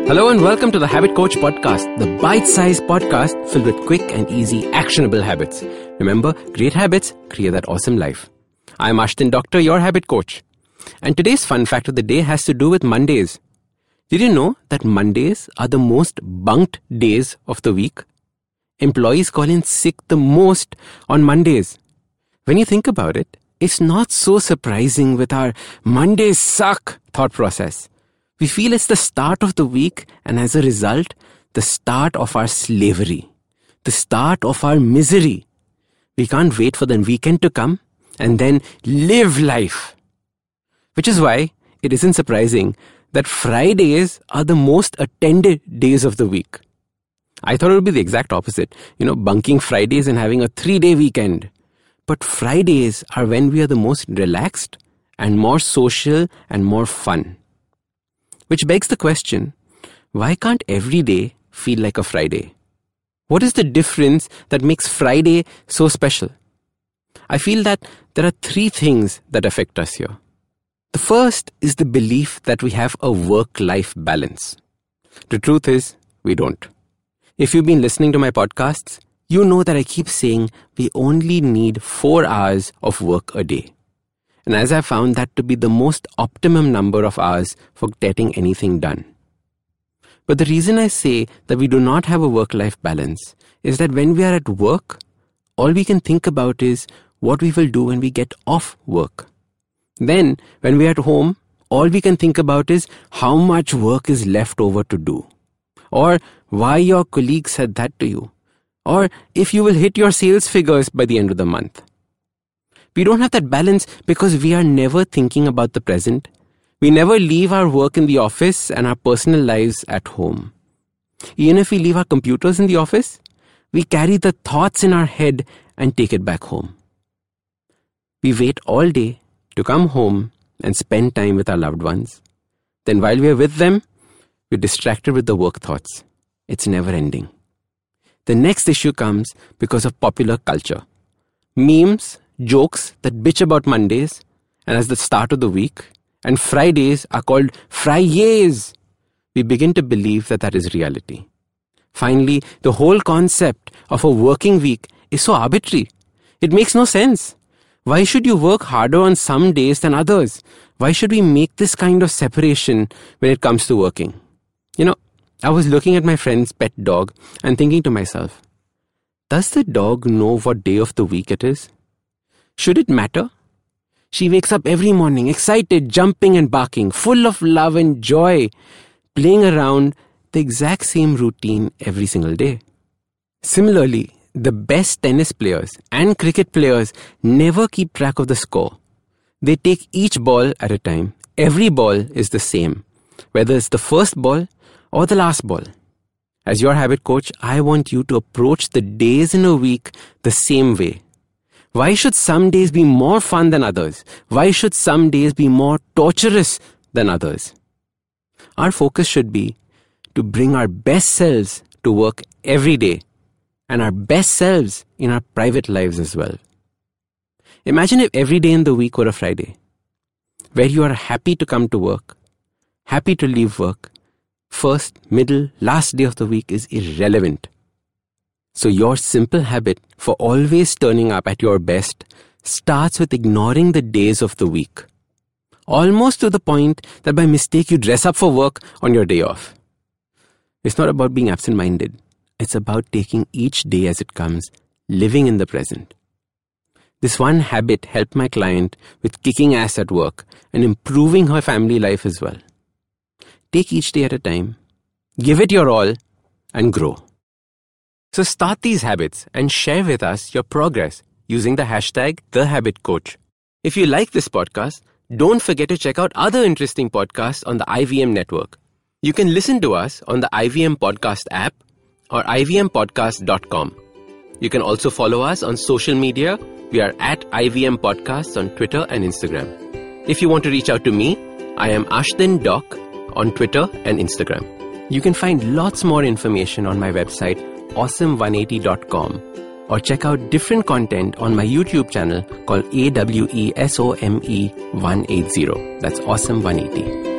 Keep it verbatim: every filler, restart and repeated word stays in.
Hello and welcome to the Habit Coach Podcast, the bite-sized podcast filled with quick and easy actionable habits. Remember, great habits create that awesome life. I'm Ashdin Doctor, your habit coach. And today's fun fact of the day has to do with Mondays. Did you know that Mondays are the most bunked days of the week? Employees call in sick the most on Mondays. When you think about it, it's not so surprising with our Mondays suck thought process. We feel it's the start of the week and as a result, the start of our slavery, the start of our misery. We can't wait for the weekend to come and then live life. Which is why it isn't surprising that Fridays are the most attended days of the week. I thought it would be the exact opposite, you know, bunking Fridays and having a three-day weekend. But Fridays are when we are the most relaxed and more social and more fun. Which begs the question, why can't every day feel like a Friday? What is the difference that makes Friday so special? I feel that there are three things that affect us here. The first is the belief that we have a work-life balance. The truth is, we don't. If you've been listening to my podcasts, you know that I keep saying we only need four hours of work a day. And as I found that to be the most optimum number of hours for getting anything done. But the reason I say that we do not have a work-life balance is that when we are at work, all we can think about is what we will do when we get off work. Then, when we are at home, all we can think about is how much work is left over to do. Or why your colleague said that to you. Or if you will hit your sales figures by the end of the month. We don't have that balance because we are never thinking about the present. We never leave our work in the office and our personal lives at home. Even if we leave our computers in the office, we carry the thoughts in our head and take it back home. We wait all day to come home and spend time with our loved ones. Then while we are with them, we're distracted with the work thoughts. It's never ending. The next issue comes because of popular culture. Memes, jokes that bitch about Mondays and as the start of the week, and Fridays are called Fridays. We begin to believe that that is reality. Finally, the whole concept of a working week is so arbitrary. It makes no sense. Why should you work harder on some days than others? Why should we make this kind of separation when it comes to working? You know, I was looking at my friend's pet dog and thinking to myself, does the dog know what day of the week it is? Should it matter? She wakes up every morning, excited, jumping and barking, full of love and joy, playing around the exact same routine every single day. Similarly, the best tennis players and cricket players never keep track of the score. They take each ball at a time. Every ball is the same, whether it's the first ball or the last ball. As your habit coach, I want you to approach the days in a week the same way. Why should some days be more fun than others? Why should some days be more torturous than others? Our focus should be to bring our best selves to work every day and our best selves in our private lives as well. Imagine if every day in the week were a Friday, where you are happy to come to work, happy to leave work. First, middle, last day of the week is irrelevant. So your simple habit for always turning up at your best starts with ignoring the days of the week. Almost to the point that by mistake you dress up for work on your day off. It's not about being absent-minded. It's about taking each day as it comes, living in the present. This one habit helped my client with kicking ass at work and improving her family life as well. Take each day at a time, give it your all, and grow. So start these habits and share with us your progress using the hashtag TheHabitCoach. If you like this podcast, don't forget to check out other interesting podcasts on the I V M network. You can listen to us on the I V M Podcast app or I V M podcast dot com. You can also follow us on social media. We are at I V M Podcasts on Twitter and Instagram. If you want to reach out to me, I am Ashdin Doc on Twitter and Instagram. You can find lots more information on my website, awesome one eighty dot com, or check out different content on my YouTube channel called A W E S O M E one eighty. That's Awesome one eighty.